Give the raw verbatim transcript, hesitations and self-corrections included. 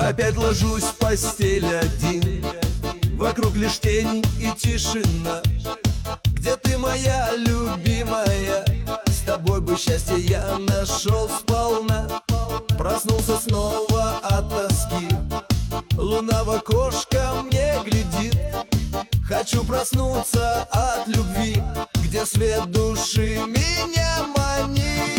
Опять ложусь в постель один, вокруг лишь тень и тишина. Где ты, моя любимая? С тобой бы счастье я нашел сполна. Проснулся снова от тоски, луна в окошко мне глядит. Хочу проснуться от любви, где свет души меня манит.